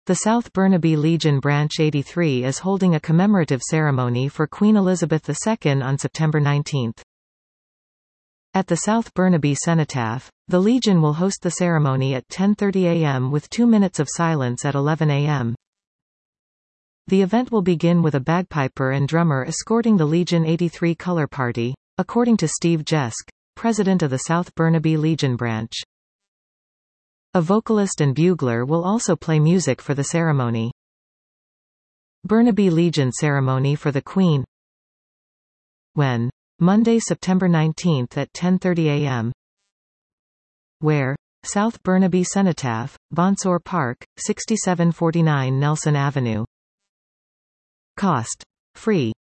The South Burnaby Legion Branch 83 is holding a commemorative ceremony for Queen Elizabeth II on September 19. At the South Burnaby Cenotaph, the Legion will host the ceremony at 10:30 a.m. with 2 minutes of silence at 11 a.m. The event will begin with a bagpiper and drummer escorting the Legion 83 color party, according to Steve Jesk, president of the South Burnaby Legion Branch. A vocalist and bugler will also play music for the ceremony. Burnaby Legion Ceremony for the Queen. When? Monday, September 19 at 10:30 a.m. Where? South Burnaby Cenotaph, Bonsor Park, 6749 Nelson Avenue. Cost. Free.